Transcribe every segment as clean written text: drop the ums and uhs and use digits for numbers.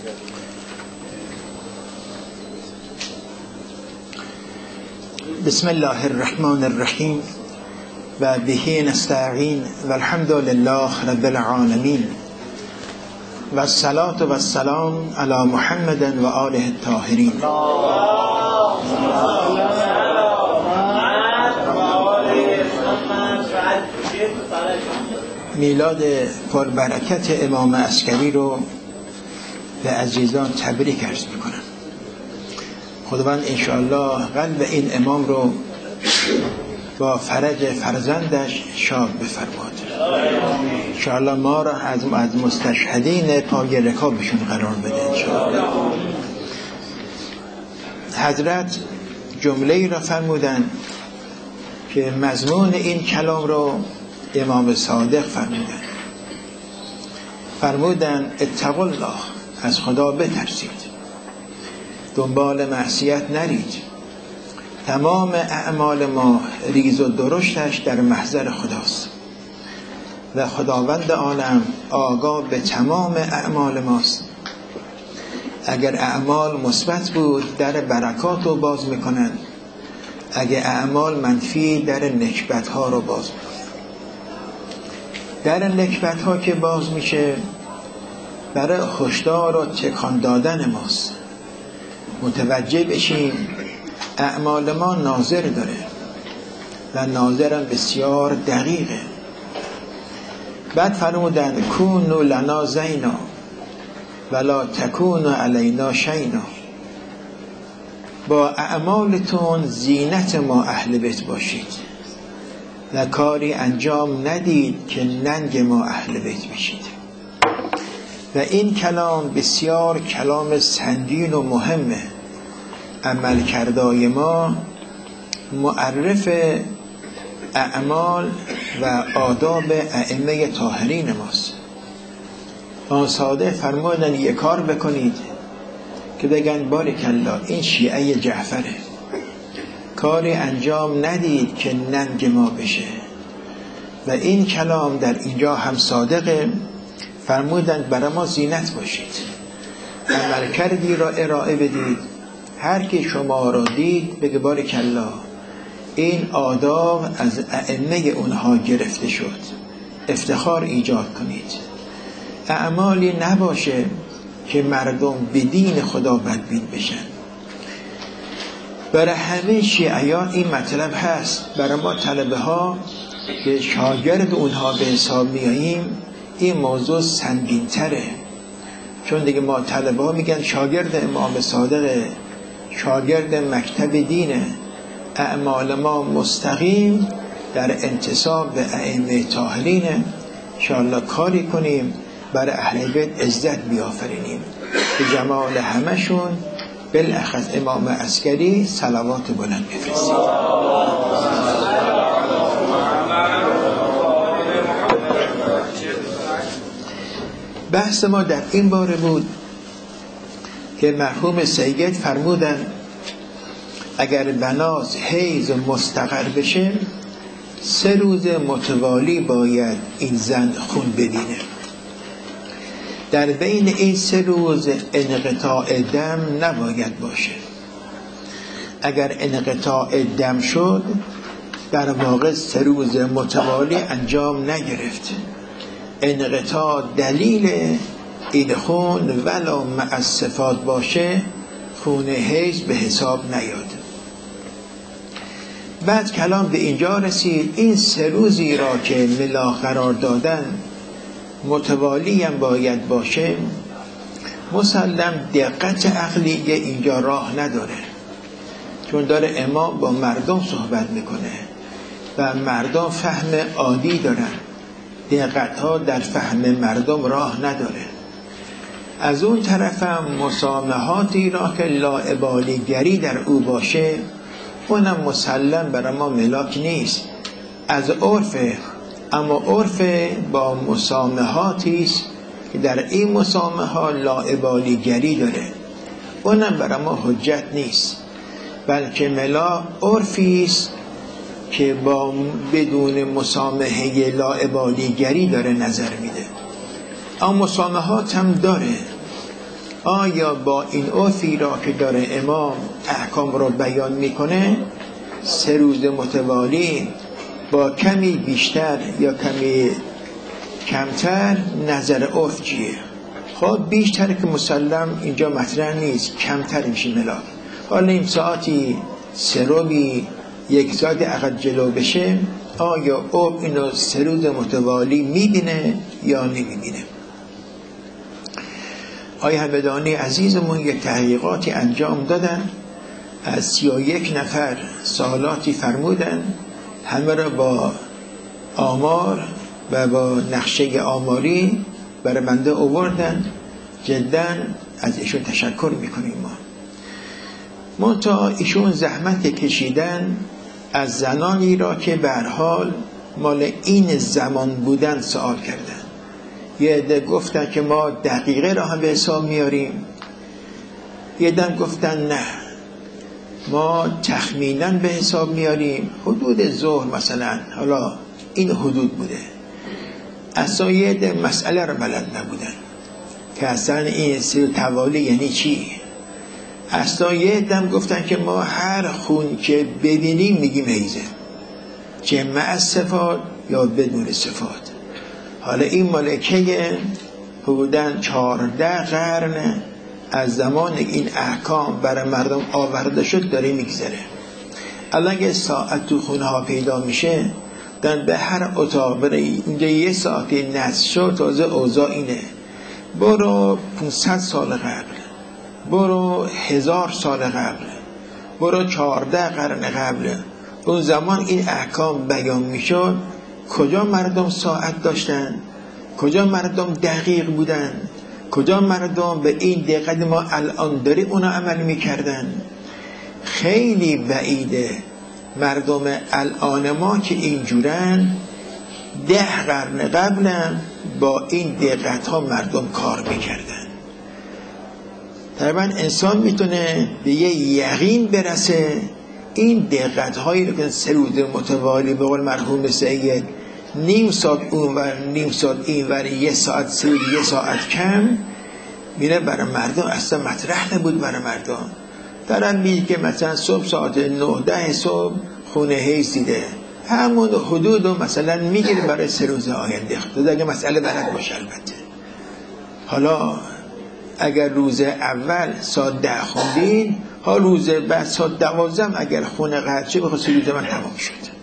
بسم الله الرحمن الرحیم و به نستعین و الحمد لله رب العالمین و الصلاة و السلام علی محمد و آله الطاهرین. میلاد پربرکت امام عسکری رو به عزیزان تبریک عرض میکنم. خداوند انشاءالله قلب این امام رو با فرج فرزندش شاد بفرماد. انشاءالله ما را از مستشهدین پای رکابشون قرار بده انشاءالله. حضرت جمله‌ای را فرمودن که مضمون این کلام رو امام صادق فرمودن اتقوا الله، از خدا بترسید، دنبال معصیت نرید، تمام اعمال ما ریز و درشتش در محضر خداست و خداوند عالم آگاه به تمام اعمال ماست. اگر اعمال مثبت بود در برکات رو باز میکنن، اگر اعمال منفی در نکبت ها رو باز میکنن. در نکبت ها که باز میشه برای هشدار و تکان دادن ماست. متوجه بشیم اعمال ما ناظر داره و ناظرم بسیار دقیقه. بعد فرمودن کونوا لنا زینا ولا تکونوا علینا شینا، با اعمالتون زینت ما اهل بیت باشید و کاری انجام ندید که ننگ ما اهل بیت بشید. و این کلام بسیار کلام سنگین و مهمه. عمل کردای ما معرف اعمال و آداب ائمه طاهرین ماست. آن صادق فرمودن یک کار بکنید که بگن بارک الله این شیعه جعفره، کاری انجام ندید که ننگ ما بشه. و این کلام در اینجا هم صادقه. فرمودند برای ما زینت باشید، عمل کردی را ارائه بدید، هر کی شما را دید بگه بارک الله این آداب از ائمه اونها گرفته شد، افتخار ایجاد کنید. اعمالی نباشه که مردم به دین خدا بدبین بشن. برای همه شیعیان این مطلب هست. برای ما طلبه ها که شاگرد اونها به حساب میاییم این موضوع سنگین تره، چون دیگه ما طلبه ها میگن شاگرد امام صادق، شاگرد مکتب دینه، اعمال ما مستقیم در انتساب به ائمه طاهرینه. انشاءالله کاری کنیم برای اهل بیت عزت بیافرینیم، به جمال همشون بالاخص امام عسکری صلوات بلند بفرستیم. بحث ما در این باره بود که مرحوم سید فرمودن اگر بناز حیض مستقر بشه 3 روز متوالی باید این زن خون ببینه. در بین این 3 روز انقطاع دم نباید باشه. اگر انقطاع دم شد در واقع 3 روز متوالی انجام نگرفت. انقطاع دلیل این خون ولو مع صفات باشه خون حیض به حساب نیاد. بعد کلام به اینجا رسید این 3 روزی را که ملا قرار دادن متوالی هم باید باشه. مسلم دقت عقلی اینجا راه نداره، چون داره امام با مردم صحبت میکنه و مردم فهم عادی دارن، دقت ها در فهم مردم راه نداره. از اون طرف هم مسامحاتی را که لاابالیگری در او باشه اونم مسلم برای ما ملاک نیست، از عرفه. اما عرف با مسامحاتی است که در این مسامحات لاابالیگری داره، اونم برای ما حجت نیست، بلکه ملا عرفی است که با بدون مسامحه لاابالیگری داره نظر میده. اما مسامحات هم داره، آیا با این عرفی را که داره امام احکام را بیان میکنه 3 روز متوالی با کمی بیشتر یا کمی کمتر نظر عرف چیه؟ خب بیشتر که مسلم اینجا مطرح نیست، کمتر میشه ملاک. حالا این ساعتی 3 روبی 1 ساعت عقد جلو بشه، آیا عرف اینو 3 روز متوالی میبینه یا نمیبینه؟ آیا همدانی عزیزمون یک تحقیقاتی انجام دادن، از 31 نفر سوالاتی فرمودن، همه را با آمار و با نقشه آماری برای بنده آوردن. جدا از ایشون تشکر میکنیم. ما منتها ایشون زحمت کشیدن از زنانی را که به هر حال مال این زمان بودن سوال کردن. یه عده گفتن که ما دقیقه را هم به حساب میاریم، یه عده گفتن نه ما تخمینا به حساب میاریم، حدود ظهر مثلا، حالا این حدود بوده. اصلا یه عده مسئله را بلد نبودن که اصلا این 3 توالی یعنی چی. اصلا یه عده گفتن که ما هر خون که ببینیم میگیم حیزه، چه مع صفات یا بدون صفات. حالا این ملکه حدوداً 14 قرن از زمان این احکام برای مردم آورده شد داره میگذره. الان یه ساعت تو خونه ها پیدا میشه، دن به هر اتاق بره اینجا 1 ساعت نصف شد، تازه اوضاع اینه. برو 500 سال قبل، برو 1000 سال قبل، برو 14 قرن قبل، اون زمان این احکام بیان میشد. کجا مردم ساعت داشتن؟ کجا مردم دقیق بودن؟ کجا مردم به این دقت ما الان داریم اونا عمل میکردن؟ خیلی بعیده مردم الان ما که اینجورن 10 قرن قبلا با این دقت ها مردم کار میکردن. طبعا انسان میتونه به یه یقین برسه این دقت هایی رو که 3 روز متوالی به قول مرحوم سید نیم ساعت اون ور نیم ساعت این ور 1 ساعت 3 1 ساعت کم میره برای مردم اصلا مطرح نبود برای مردم. دارن میگه که مثلا صبح ساعت 9-10 صبح خونه حیض دیده، همون حدود رو مثلا میگیره برای 3 روز آینده. خود اگه مسئله بلد باشه البته. حالا اگر روز اول ساعت 10 خوندین، ها روز بعد ساعت 12 اگر خونه قطع شه بخواد 3 روز من تمام شد.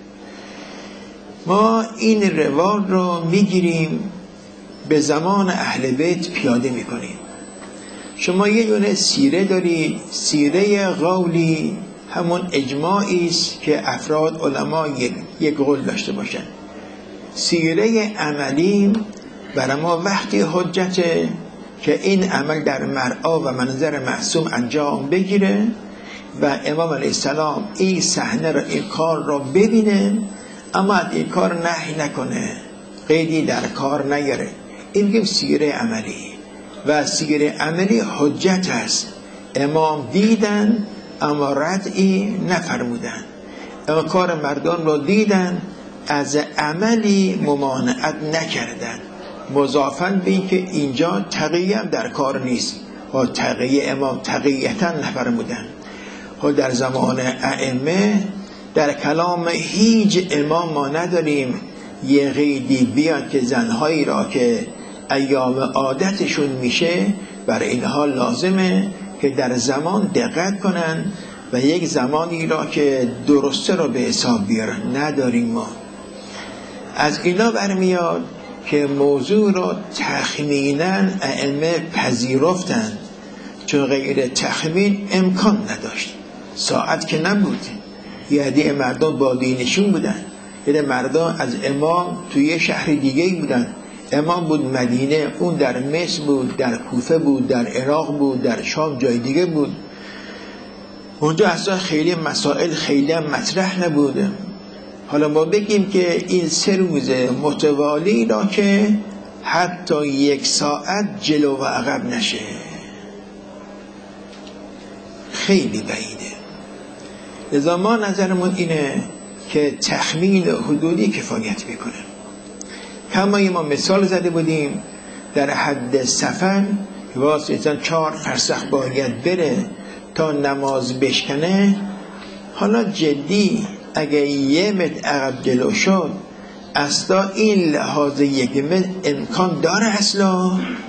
ما این روال رو میگیریم به زمان اهل بیت پیاده میکنیم. شما یه دونه سیره دارید، سیره قولی همون اجماعی است که افراد علما یک قول داشته باشن. سیره عملی برای ما وقتی حجته که این عمل در مرعا و منظر معصوم انجام بگیره و امام علیه السلام این صحنه را این کار را ببینه اما از این کار نهی نکنه، قیدی در کار نگیره. این میگیم سیره عملی و سیره عملی حجت است. امام دیدن اما ردعی نفرمودن، اما کار مردم را دیدن از عملی ممانعت نکردن، مضافن به این که اینجا تقیه هم در کار نیست و تقیه امام تقییتا نفرمودن. و در زمان ائمه در کلام هیچ امام ما نداریم یه قیدی بیاد که زنهایی را که ایام عادتشون میشه برای اینها لازمه که در زمان دقت کنن و یک زمانی را که درسته را به حساب بیارن. نداریم ما. از اینا برمیاد که موضوع را تخمینا ائمه پذیرفتند، چون غیر تخمین امکان نداشت. ساعت که نبود، یه عده مردم با دینشون بودن، یه عده مردم از امام توی یه شهر دیگه بودن. امام بود مدینه، اون در مصر بود، در کوفه بود، در عراق بود، در شام جای دیگه بود. اونجا اصلا خیلی مسائل خیلی مطرح نبوده. حالا ما بگیم که این 3 روز متوالی را که حتی 1 ساعت جلو و عقب نشه خیلی بعیده. لذا ما نظرمون اینه که تخمین حدودی کفایت میکنه. کما ما مثال زده بودیم در حد سفر واسه انسان 4 فرسخ باید بره تا نماز بشکنه، حالا جدی اگه 1 متر عقب جلو شد اصلا این لحاظ 1 متر امکان داره اصلا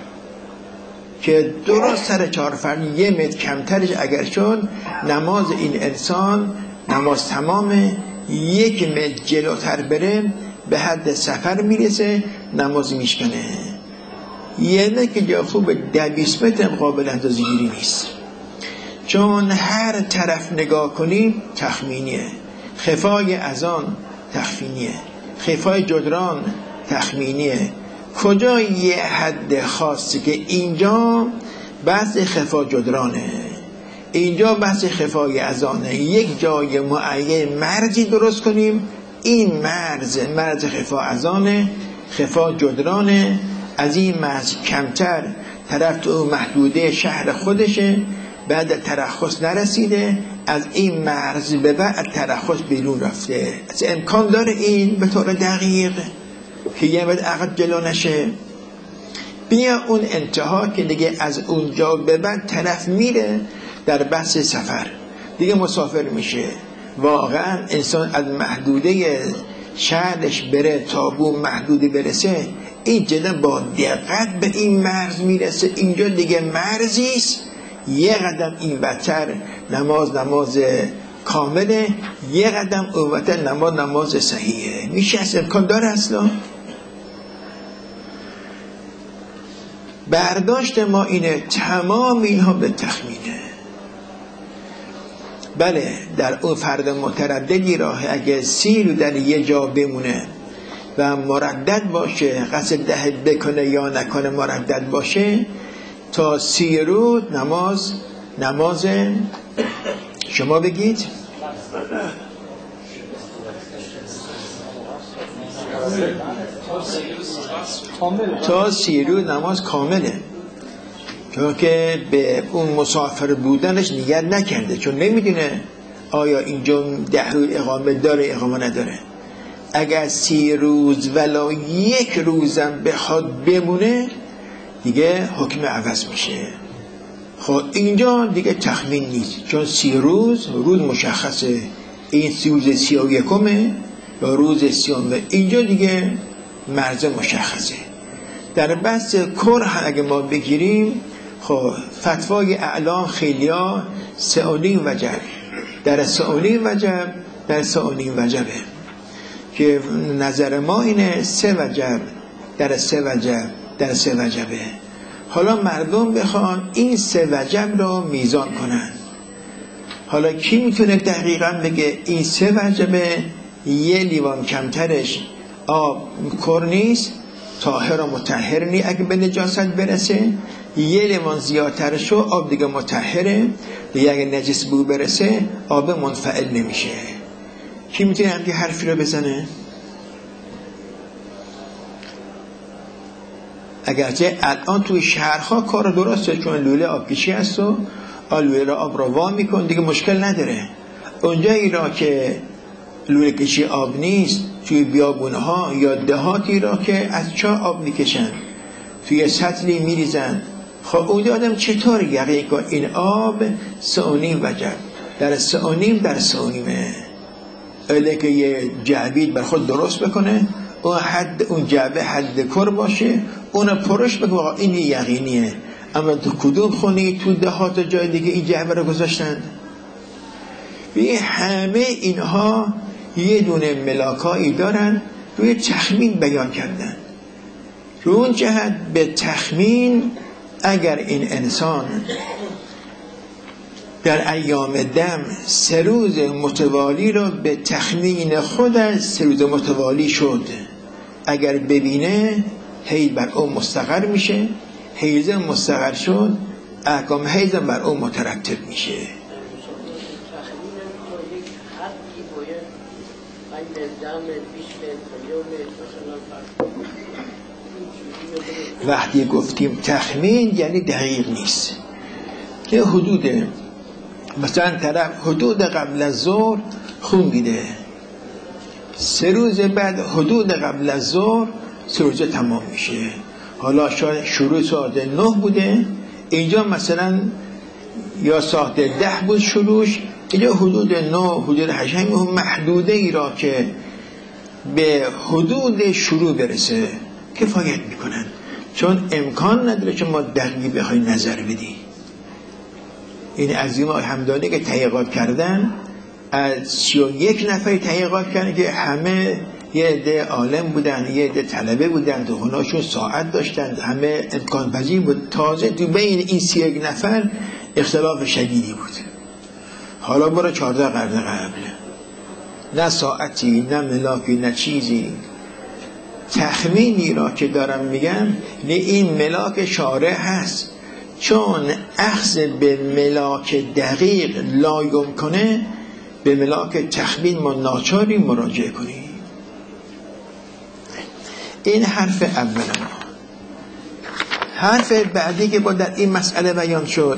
که درست سر 4 فرد 1 متر کمترش اگر شد نماز این انسان نماز تمامه، 1 متر جلوتر بره به حد سفر میرسه نماز میشکنه. 1 متر که جا خوب 10-20 متر قابل اندازه‌گیری نیست، چون هر طرف نگاه کنیم تخمینیه. خفای اذان تخمینیه، خفای جدران تخمینیه. کجا یه حد خاصی که اینجا بحث خفا جدرانه، اینجا بحث خفای اذانه، یک جای معین مرزی درست کنیم، این مرز خفا اذانه، خفا جدرانه، از این مرز کمتر طرف تو محدوده شهر خودشه، بعد ترخص نرسیده، از این مرز به بعد ترخص بیرون رفته. از امکان داره این به طور دقیق که 1 متر عقب جلو نشه. بیا اون انتها که دیگه از اونجا به بعد طرف میره در بحث سفر، دیگه مسافر میشه. واقعا انسان از محدوده شهرش بره تا به محدوده برسه، این جدا با دقت به این مرز میرسه. اینجا دیگه مرزیست، 1 قدم این بدتر نماز کامله، 1 قدم اون بدتر نماز صحیحه. میشه اصلا امکان داره اصلا؟ برداشت ما اینه تمام اینها به تخمینه. بله در اون فرد مترددی راه اگه 30 رو در یه جا بمونه و مردد باشه، قصد دهد بکنه یا نکنه مردد باشه، تا 30 روز نماز شما بگید تا 30 روز نماز کامله، چون که به اون مسافر بودنش نیت نکرده، چون نمیدونه آیا اینجا 10 روز اقامه داره اقامه نداره. اگر 30 روز ولا 1 روزم بخواد بمونه دیگه حکم عوض میشه. خب اینجا دیگه تخمین نیست، چون 30 روز مشخصه، این 30 روز 31 یا روز 30، اینجا دیگه مرز مشخصه. در بحث کره اگه ما بگیریم، خب فتوای اعلام خیلیا 3.5 وجب، در 3.5 وجب، در 3.5 وجبه، که نظر ما اینه 3 وجب در 3 وجب در 3 وجبه. حالا مردم بخوان این 3 وجب رو میزان کنن، حالا کی میتونه دقیقا بگه این 3 وجبه 1 لیوان کمترش آب کر نیست، طاهر و مطهر نیست، اگه به نجاست برسه 1 لیوان زیادترشو آب دیگه مطهره، دیگه اگه نجس بو برسه آب منفعل نمیشه. کی میتونه همچین حرفی رو بزنه؟ اگرچه الان توی شهرها کار درسته، چون لوله آبکشی هست و لوله آب رو وا میکن، دیگه مشکل نداره. اونجایی را که لوله کشی آب نیست، توی بیابونها یا دهاتی را که از چاه آب میکشن توی سطلی میریزن، خب اونجا آدم چطور یقین کن این آب 3.5 وجب در 3.5 در 3.5 اله که یه جعبید بر خود درست بکنه، اون جعبه حد کر باشه، اون پرش بگه واقعا این یقینیه. اما تو کدوم خونی تو دهات جای دیگه این جعبه رو گذاشتن؟ به همه اینها یه دونه ملاکایی دارن، روی تخمین بیان کردن. رو اون جهت به تخمین اگر این انسان در ایام دم 3 روز متوالی رو به تخمین خودش 3 روز متوالی شد، اگر ببینه حیض بر اون مستقر میشه، حیض مستقر شد احکام حیض بر اون مترتب میشه. وقتی گفتیم تخمین یعنی دقیق نیست، که حدود مثلا طرف حدود قبل از ظهر خون دیده، 3 روز بعد حدود قبل از ظهر 3 روز تمام میشه. حالا شاید شروع ساعت 9 بوده، اینجا مثلا یا ساعت 10 بود شروعش، اینجا حدود 9 حدود 8 محدوده ای را که به حدود شروع برسه کفایت میکنن، چون امکان نداره که ما دقیق بخوای نظر بدی. این عظیم آقای همدانی که تحقیقات کردن، از 31 نفر تحقیقات کردن که همه یه عده عالم بودن، یه عده طلبه بودن، دهوناشون ساعت داشتن، همه امکان پذیر بود. تازه تو بین این 31 نفر اختلاف شدیدی بود. حالا برای 14 قرن قبل نه ساعتی نه ملاکی نه چیزی. تخمینی را که دارم میگم نه این ملاک شارع هست، چون اخذ به ملاک دقیق لا کنه، به ملاک تخمین ما ناچاری مراجعه کنیم. این حرف اول ما. حرف بعدی که با در این مسئله بیان شد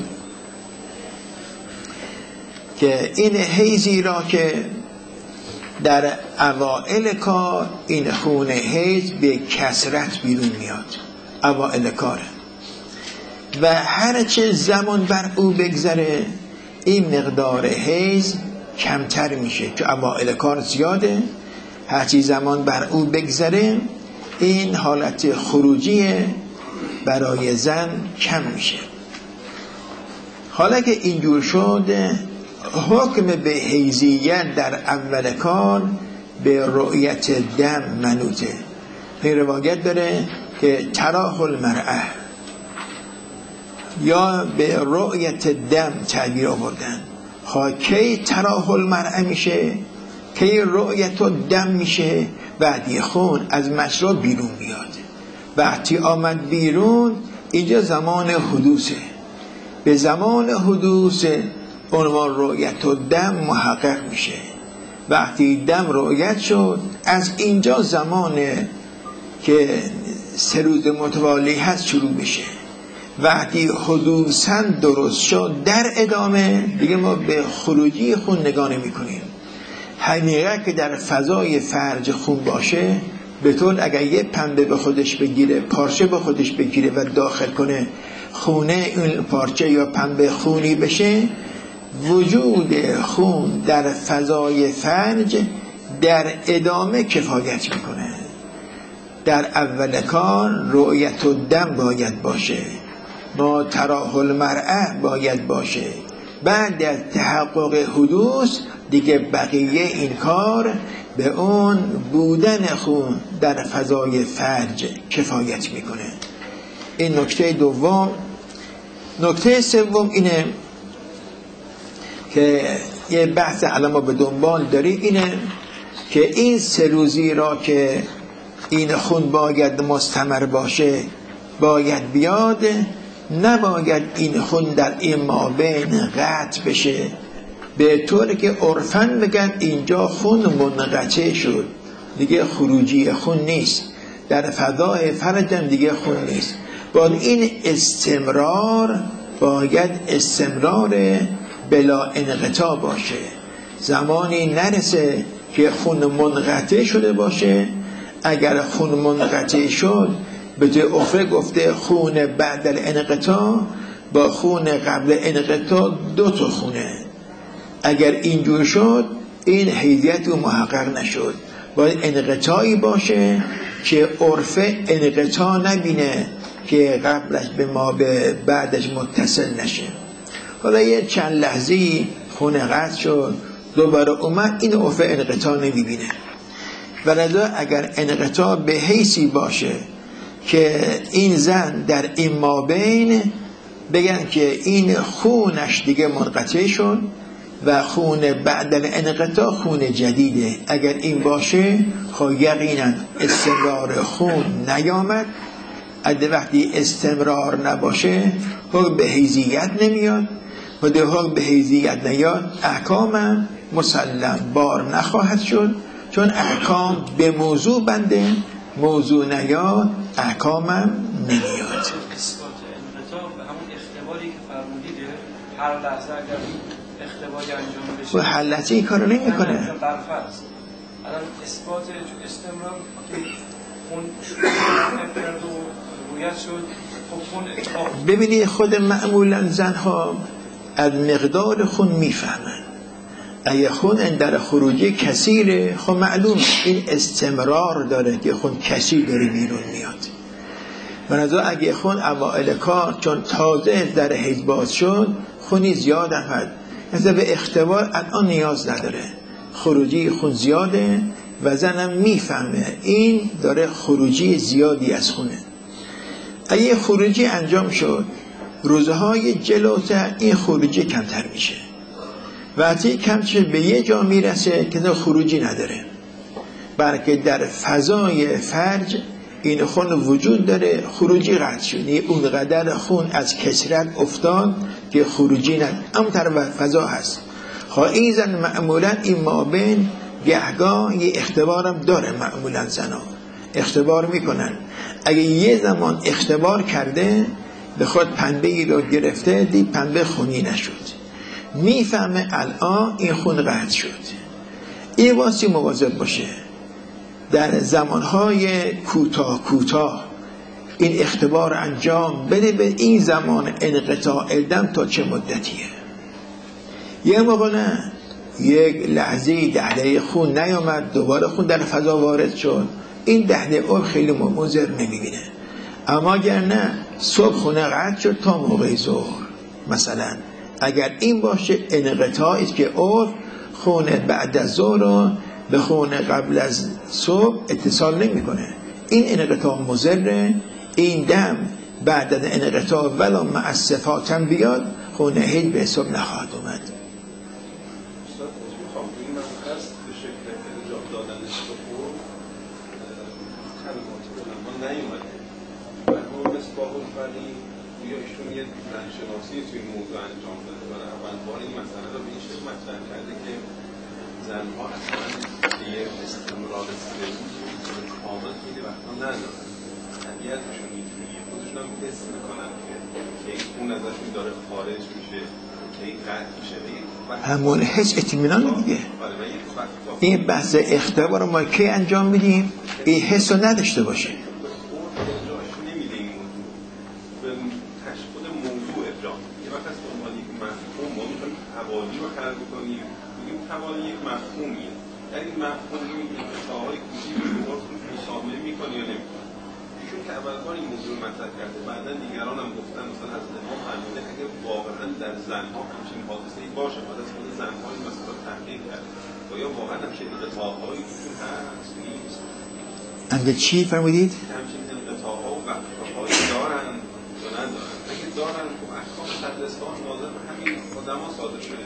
که این حیضی را که در اوائل کار این خون حیض به کثرت بیرون میاد، اوائل کار، و هرچه زمان بر او بگذره این مقدار حیض کمتر میشه، که اوائل کار زیاده، هرچی زمان بر او بگذره این حالت خروجی برای زن کم میشه. حالا که اینجور شد، حکم به حیضیت در اول کار به رؤیت دم منوطه. این روایت داره که تراه المرأه یا به رؤیت دم تعبیر آوردن. کی تراه المرأه میشه، کی رؤیت دم میشه؟ وقتی خون از مجرا بیرون بیاد. وقتی آمد بیرون اینجا زمان حدوثه. به زمان حدوث عنوان رؤیت و دم محقق میشه. وقتی دم رؤیت شد، از اینجا زمانه که 3 روز متوالی هست شروع میشه. وقتی حدوثاً درست شد، در ادامه دیگه ما به خروجی خون نگاه نمی کنیم. همینقدر که در فضای فرج خون باشه، به طور اگر یه پنبه به خودش بگیره، پارچه به خودش بگیره و داخل کنه، خونه اون پارچه یا پنبه خونی بشه، وجود خون در فضای فرج در ادامه کفایت میکنه. در اول کار رؤیت و دم باید باشه، ما تراه المرأه باید باشه. بعد در تحقق حدوث دیگه بقیه این کار به اون بودن خون در فضای فرج کفایت میکنه. این نکته دوم. نکته سوم اینه که یه بحث الان ما به دنبال داریم، اینه که این 3 روزی را که این خون باید مستمر باشه باید بیاد، نباید این خون در این مابین قطع بشه، به طوری که عرفاً بگن اینجا خون منقطع شد، دیگه خروجی خون نیست، در فضای فرجم دیگه خون نیست. باید این استمرار باید استمرار بلا انقطاع باشه. زمانی نرسه که خون منقطع شده باشه. اگر خون منقطع شد، به طور اخره گفته خون بعد الانقطاع با خون قبل انقطاع 2 تا خونه. اگر اینجور شد این حیضیت رو محقق نشد. باید انقطاعی باشه که عرف انقطاع نبینه که قبلش به ما به بعدش متصل نشه. حالا یه چند لحظه‌ای خون قطع شد، دوباره اومد، این عرف انقطاع نمیبینه. ولذا اگر انقطاع به حیثی باشه که این زن در این مابین بگن که این خونش دیگه منقطع شد و خون بعد الانقطاع خون جدیده، اگر این باشه خب یقینا استمرار خون نیامد. اگه وقتی استمرار نباشه حکم به حیضیت نمیاد، و ده حکم به حیضیت نیاد احکام مسلم بار نخواهد شد، چون احکام به موضوع بنده، موضوع نیاد احکامم نمیاد. اثبات انقطاع به همون اختباری که فرمودیده، هر لحظه اگر اختباری انجام بشه و هر لحظه این کارو نمیکنه. برفرض الان اثبات استمرار اون شروع کرد و رویت شد ببینید خود معمولا زنها از مقدار خون میفهمن. اگه خون در خروجی کثیره، خب معلوم این استمرار داره که خون کثیر داره بیرون میاد. بنابراین اگه خون اوائل کار چون تازه در حیض باز شد خونی زیاد هست، مثلا به اختبار الان نیاز نداره، خروجی خون زیاده و زنم میفهمه این داره خروجی زیادی از خونه. اگه خروجی انجام شد روزهای جلوتر این خروجی کمتر میشه، وقتی کم شد به یه جا میرسه که خروجی نداره، بلکه در فضای فرج این خون وجود داره، خروجی قطع شد، اونقدر خون از کثرت افتاد که خروجی نداره، اما در فضا هست. این زن معمولا این مابین گهگاه یه اختبارم داره، معمولا زنها اختبار میکنن. اگه یه زمان اختبار کرده به خود پنبه‌ای رو گرفته دید پنبه خونی نشد، میفهمه الان این خون قطع شد. این واسه مواظب باشه در زمانهای کوتاه این اختبار انجام بده، به این زمان انقطاع دم تا چه مدتیه. یه موقع نه، یک لحظه 10 دقیقه خون نیامد دوباره خون در فضا وارد شد، این 10 دقیقه خیلی مضر نمیبینه. اما اگر نه صبح خونه قطع شد تا موقع ظهر مثلا، اگر این باشه انقطاعی که خون بعد از ظهر رو به خون قبل از صبح اتصال نمیکنه، این انقطاع مضره. این دم بعد از انقطاع ولو مع صفات هم بیاد خون هیچ به حساب نخواهد اومد. شناسی توی این موضوع انجام داده و اول بار این مسئله رو به این شکل مطرح کرده که زنها اصلا یه استمرار سلولی کامل خیلی وقتا ندارن، طبیعتشون اینجوریه، خودشون هم حس میکنن که این خون ازشون داره خارج میشه، که این قطع میشه، همون حس اطمینان دیگه. این بحث اختبار ما کی انجام میدیم؟ این حس رو نداشته باشه. حوالی رو خلق بکنیم، بگیم حوالی یک مفهومیه، در این مفهومی انقطاع‌های کوچیک رو مشامل میکنه یا نمیکنه. ایشون که اول بار این موضوع مطرح کرده، بعدا دیگران هم گفتن مثلا از امام فرموده اگه واقعا در زنها همچین حادثه‌ای باشه، بعد از خود زنها این مسئله رو تحقیق کرده و یا واقعا همچین انقطاع‌هایی توشون هست نیست. اگه چی فرمودید؟ همچین انقطاع‌ها و وقفه‌هایی دارن یا ندارن؟ اگه دارن خب احکام تدریس‌ها ناظر به همین آدم‌ها صادر شده.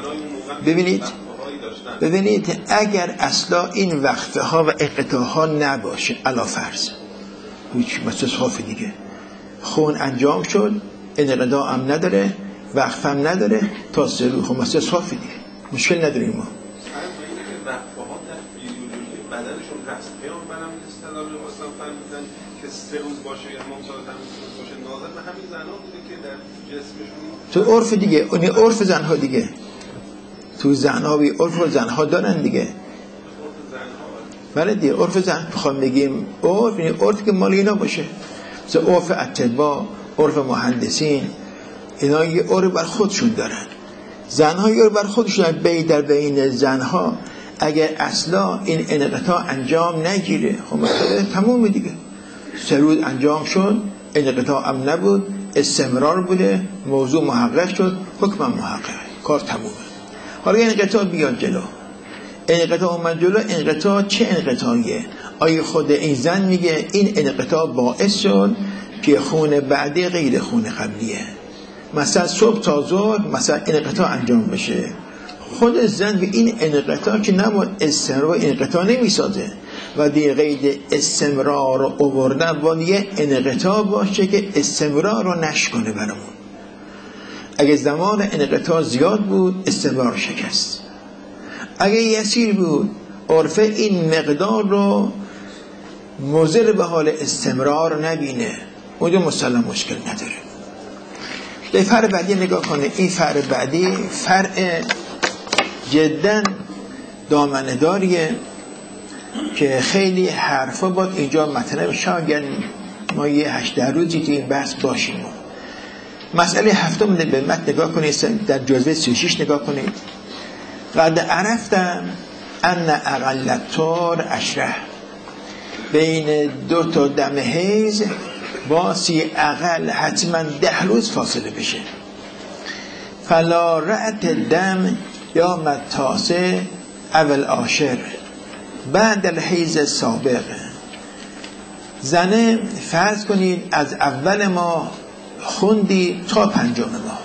ببینید اگر اصلا این وقفه ها و انقطاع ها نباشه، علا فرض هیچ مثل صاف دیگه خون انجام شد، انقطاع هم نداره، وقفه هم نداره تا 3 روز، خب مثل صاف دیگه مشکل نداریم ما. وقفه ها در بیولوژی بدنشون هست، پیامبرم اصطلاح رو واسه فهمیدن که 3 روز باشه یا ممکنه 5 روز باشه، ناظر به همین زنا بوده که در جسمشون تو عرف دیگه، اون عرف زنها دیگه، تو زنها بی عرف زنها دارن دیگه. بله دیگه عرف زن بخوام بگیم عرف، یعنی عرف که مال اینا باشه، مثل عرف اطباء، عرف مهندسین، اینا یه عرف بر خودشون دارن. زنها یه عرف بر خودشون دارن. در بین زنها اگر اصلا این انقطاع انجام نگیره خب مثلا تموم دیگه، 3 روز انجام شد، انقطاع هم نبود، استمرار بوده، موضوع محقق شد، حکم محقق، کار تمومه. حالا انقطاع بیاد جلو، انقطاع اومد جلو، انقطاع چه انقطاعیه؟ آیا خود این زن میگه این انقطاع باعث شد که خون بعدی غیر خون قبلیه، مثلا صبح تا ظهر مثلا انقطاع انجام بشه، خود زن به این انقطاع که نباید استمرار انقطاع نمیسازه و دیگه قید استمرار رو آوردن باید یه انقطاع باشه که استمرار رو نشکنه برامون. اگه زمان انقطاع زیاد بود استمرار شکست، اگه یسیر بود عرفه این مقدار رو مضر به حال استمرار نبینه، اونجا مسلم مشکل نداره. به فرع بعدی نگاه کنه. این فرع بعدی فرع جدا دامنه‌داریه که خیلی حرفا باید اینجا مطلب شاید ما یه 8 روزی توی این بحث باشیم. مسئله هفتم به متن نگاه کنید، در جزوه 36 نگاه کنید. قد عرفتم ان اقل الطهر 10، بین 2 تا دم حیض باسی اقل حتما 10 روز فاصله بشه. فلا رأت دم یوم التاسع او العاشر بعد الحیض السابق. زنه فرض کنید از اول ماه خوندی تا 5 ماه،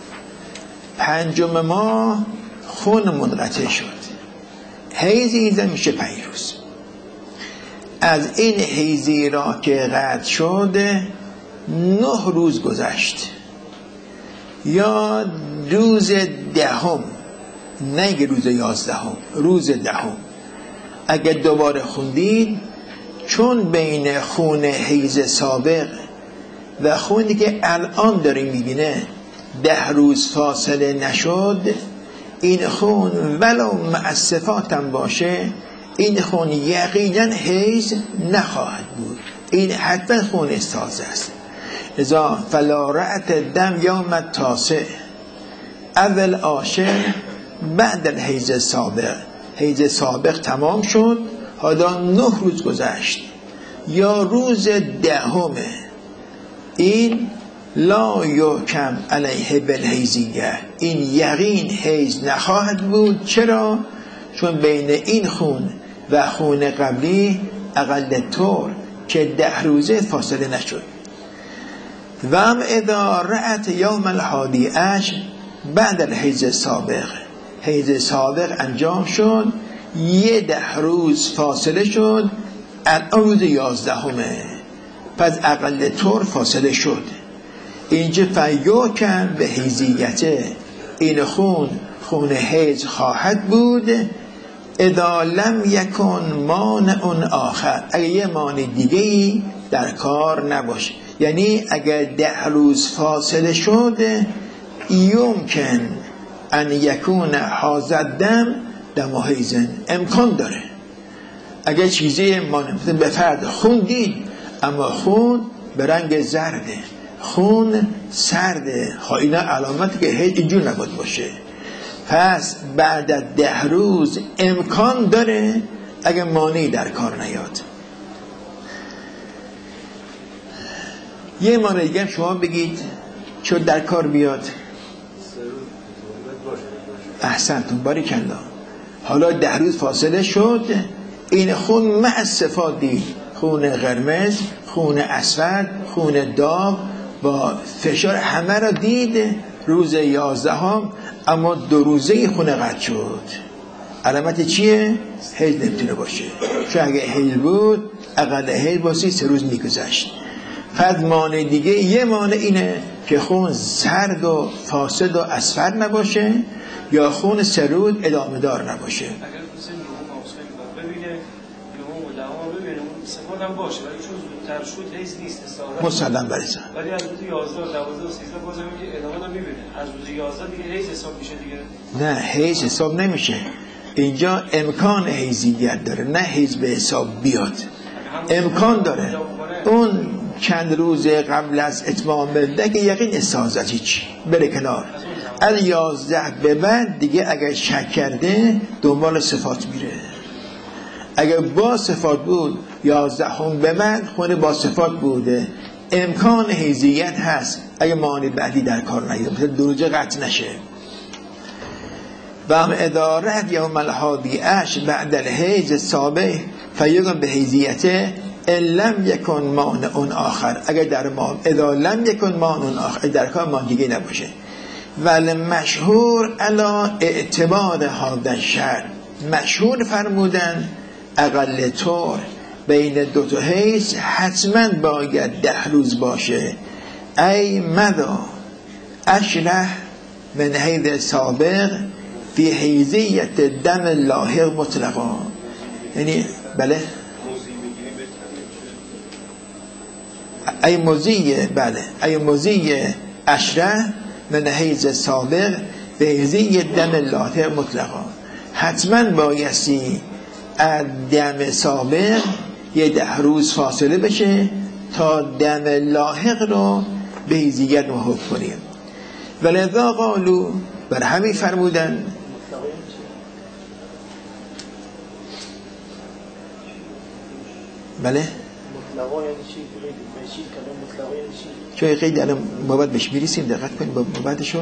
5 ماه خون منقطع شد، حیضی زن میشه 5 روز. از این حیضی را که قطع شد 9 روز گذشت، یا روز 10، نه روز 11، روز 10 اگر دوباره خوندید، چون بین خون حیض سابق و خونی که الان داره میبینه 10 روز فاصله نشد، این خون ولو مع باشه، این خون یقینا حیض نخواهد بود، این حتما خون استاذ است. لذا فلا رأت دم یوم التاسع اول عاشر بعد الحیض السابق. حیض سابق تمام شد، حالا 9 روز گذشت، یا روز 10، این لا یحکم علیه بالحیضیه، این یقین حیض نخواهد بود. چرا؟ چون بین این خون و خون قبلی اقل طور که 10 روزه فاصله نشد. و ام اذا رأت یوم الحادی عشر بعد الحیض سابق، حیض سابق انجام شد، 10 روز فاصله شد، الان روز 11، پس اقل طور فاصله شد. اینجا فیوکن به حیضیته، این خون حیض خواهد بود. اذا لم یکن مانع آخر، اگر یه مانع دیگه‌ای در کار نباشه، یعنی اگر 10 روز فاصله شد، یمکن ان یکون هذا دم دم حیضن، امکان داره. اگر چیزی مانع به فرض خون دید، اما خون به رنگ زرده، خون سرده، اینا علامتی که حیض اینجور نباید باشه، پس بعد از 10 روز امکان داره اگر مانعی در کار نیاد. یه مانع دیگه شما بگید چون در کار بیاد. احسنتون، باریکلا. حالا 10 روز فاصله شد، این خون مع صفاتی، خون قرمز، خون اسود، خون داغ با فشار همه را دید روز 11، اما 2 روزه خون قطع شد. علامت چیه؟ حیض نمیتونه باشه، چون اگه حیض بود اقل حیض باشه 3 روز میگذشت. پس مانع دیگه، یه مانع اینه که خون سرد و فاسد و اصفر نباشه، یا خون 3 روز ادامه دار نباشه. اگر کسی ببینه نهم و دهم ببینه اون صفات هم باشه، ولی چون زودتر شد حیض نیست استعاره مسلم بریزم، ولی از روز 11 و 12 و 13 بازم میگه ادامه رو میبینه، از روز 11 دیگه حیض حساب میشه دیگه. نه، حیض حساب نمیشه، اینجا امکان حیضیت داره، نه حیض به حساب بیاد، امکان داره. اون چند روز قبل از اتمام مدت که یقین استحاضت هیچ بره کنار، از 11 به بعد دیگه اگر شک کرده دنبال صفات میره. اگر با صفات بود 11 به بعد خونه با صفات بوده، امکان حیضیت هست اگر مانع بعدی در کار نیاد، مثلا 2 روز قطع نشه. و هم ادارت یوم الحادی عشر بعد الحیض السابع فیقم به حیضیته لم یکن مانع آخر، اگر در ما اذا لم یکن مانع آخر در کار ما دیگه نباشه. ولی مشهور علی اعتبار هذا الشرط، مشهور فرمودن اقل طور بین 2 تا حیض حتما باید 10 روز باشه. ای مدا اشرح من حیض سابق فی حیضیت دم لاحق مطلقا، یعنی بله ای مزیه، بله ای مزیه اشرح من حیض سابق به حیضیت دم لاحق مطلقا، حتما بایستی از دم سابق 10 روز فاصله بشه تا دم لاحق رو به حیزیگر محکم کنیم. ولذا قالو، بر همین فرمودن بله مطلقا یعنی چی؟ مطلقا یعنی چی؟ چون قید الان بابت بهش میرسیم، دقت کنیم بابتشو.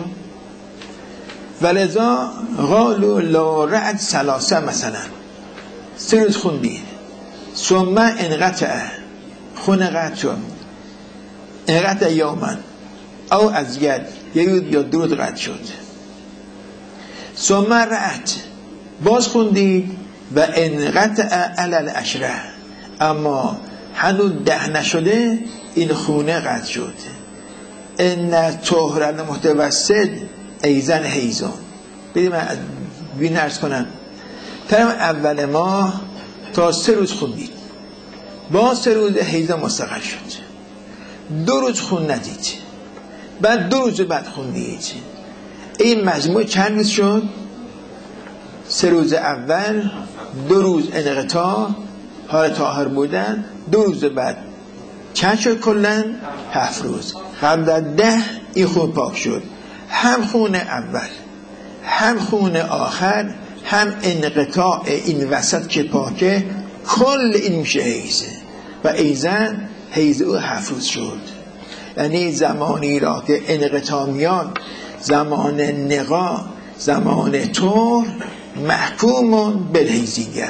ولذا قالو لا رعد ثلاثه، مثلا 3 روز خوندید، ثم انقطع، خون قطع شد، انقطع یومن او از ید، یه روز یا 2 روز قطع شد، ثم رعد، باز خوندید و انقطع علل عشره، اما هنوز 10 نشده این خونه قطع شد. ان طهر المتوسط ایزن حیزون. بدید من بین ارز کنم، ترم اول ماه تا 3 روز خوندید، با 3 روز حیزه مستقر شد، 2 روز خون ندید، بعد 2 روز بعد خوندید، این مجموع چند روز شد؟ 3 روز اول، 2 روز انقطاع، حال طاهر بودن، 2 روز بعد چند شد کلن؟ 7 روز. قبل از 10 این خون پاک شد، هم خون اول هم خون آخر هم انقطاع این وسط که پاکه، کل این میشه حیزه و ایزن حیزه او 7 روز شد. یعنی زمانی را که انقطاع میاد، زمان نقا، زمان طهر، محکوم بالحیزیه.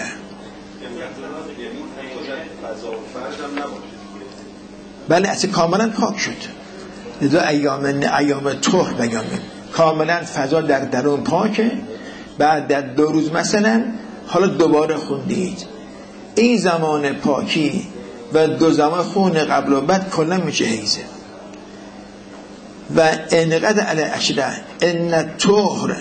بله اصلا کاملا پاک شد. لذا ایام طهر بیان کاملا فضا در درون پاکه. بعد در 2 روز مثلا حالا دوباره خوندید، این زمان پاکی و 2 زمان خون قبل و بعد کلا میشه حیزه. و انقدر علی اشره ان طهر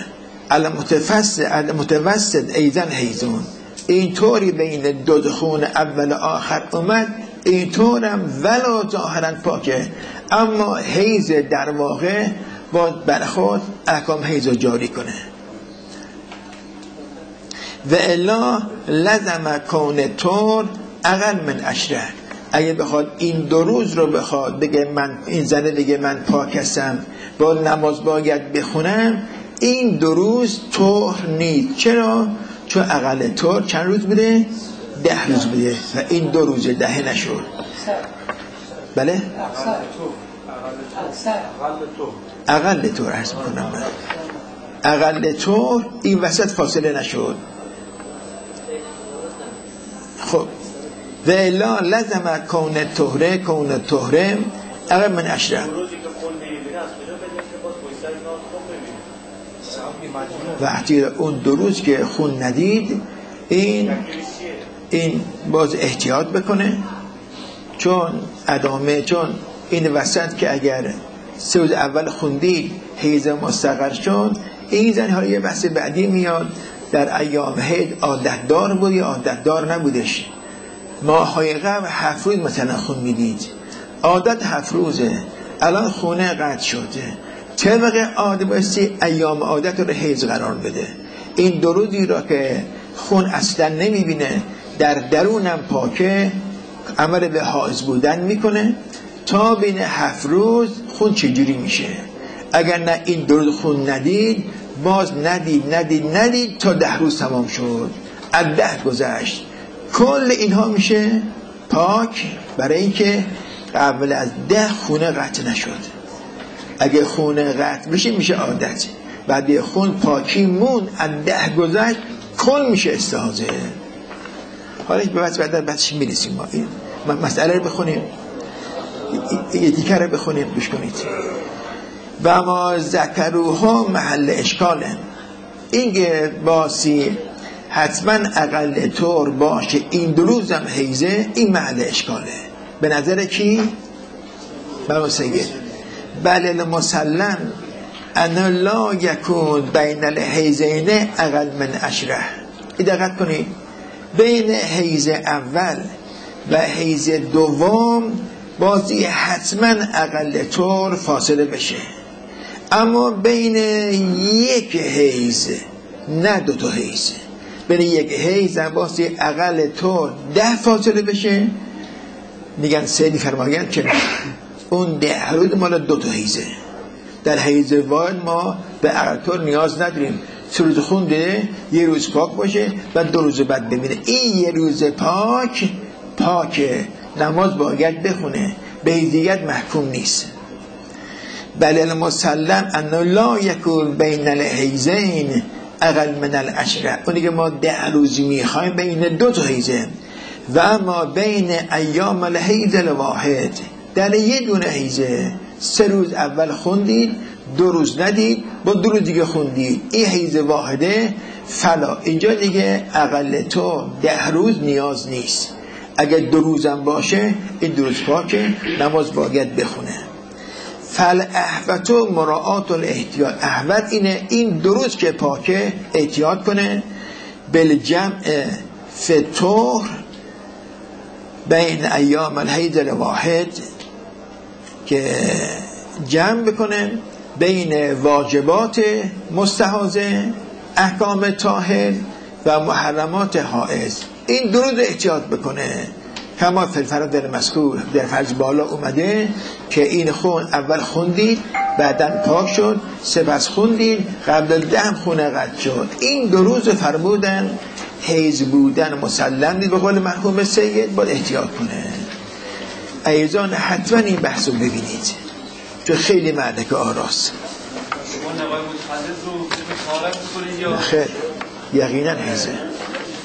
المتوسط ایزن حیزون، این طوری بین 2 خون اول آخر اومد، این طورم ولا ظاهرا پاکه، اما حیز در واقع باید برخود احکام حیز رو جاری کنه. و الا لزم کون طور اقل من 10، اگه بخواد این 2 روز رو بخواد بگه من، این زنه بگه من پاک هستم با نماز باید بخونم، این 2 روز طهر نیست. چرا؟ چون اقل طهر چند روز بوده؟ 10 روز بوده و این 2 روز 10 نشد. بله؟ اقل طهر عرض میکنم من. اقل طهر این وسط فاصله نشد. خب و الا لزم کون طهره اقل من 10. وقتی اون 2 روز که خون ندید، این باز احتیاط بکنه، چون این وسط که اگر 3 روز اول خوندید حیض مستقر شد، این زن حالا یه بحث بعدی میاد، در ایام حیض عادت دار بود یا عادت دار نبودش. ماهای قبل 7 روز مثلا خون میدید، عادت 7 روزه، الان خونه قطع شده، طبق عادت بایستی ایام عادت رو حیض قرار بده. این 2 روزی را که خون اصلا نمیبینه، در درونم پاکه، عمل به حائض بودن میکنه تا بین 7 روز خون چجوری میشه. اگر نه این 2 روز خون ندید، باز ندید تا 10 روز تمام شد، از 10 گذشت، کل اینها میشه پاک، برای اینکه قبل از 10 خونه قطع نشد. اگه خونه قطع بشه میشه عادت، بعد خون پاکی مون، از 10 گذشت، کل میشه استحاضه. حالا به بعدش میرسیم. ما این مسئله رو بخونیم، یه دیگر رو بخونیم، گوش کنید. و ما ذکروها محل اشکاله، این که باسی حتما اقل طور باشه این 2 روزم حیزه، این محل اشکاله. به نظر کی؟ بابا سید بل المسلم ان لا یکون بین الحیزین اقل من 10. دقت کنید، بین حیز اول و حیز دوم بازی حتما اقل طور فاصله بشه، اما بین یک حیز، نه 2 تا حیز، بین یک حیز بازی اقل طور 10 فاصله بشه میگن سیدی فرماگن که اون 10 روز مال 2 تا حیزه. در حیز واحد ما به عقل‌طور نیاز نداریم. 3 روز خونده 1 روز پاک باشه و 2 روز بعد ببینه. این 1 روز پاک نماز باید بخونه، به حیزیت محکوم نیست. بل المسلم انه لا یکون بین الحیزین اقل من العشره. اونی که ما 10 روزی میخوایم بین 2 تا حیزه. و اما بین ایام الحیز الواحد، در یه دونه حیزه 3 روز اول خوندید، 2 روز ندید، با 2 روز دیگه خوندید، این حیز واحده فلا. اینجا دیگه اقل تو 10 روز نیاز نیست. اگر 2 روزم باشه این 2 روز پاکه، نماز باید بخونه. فالاحوط مراعات الاحتیاط. احوط اینه این 2 روز که پاکه احتیاط کنه. بالجمع فطور بین ایام الحیض الواحد، که جمع بکنه بین واجبات مستحاضه، احکام طاهر و محرمات حائض. این 2 روز احتیاط بکنه. کما فی الفرض در مذکور، در فرض بالا اومده که این اول خوندید، بعداً پاک شد، سپس خوندید، قبل 10 خونه قد شد. این 2 روز فرمودن حیض بودن مسلم نیست. به قول مرحوم سید باید احتیاط کنه. ایزان حتما این بحث رو ببینید چون خیلی مردک آراست. شما نوای متحدث رو طهارت می‌کنید یا خیر یقینا حیضه.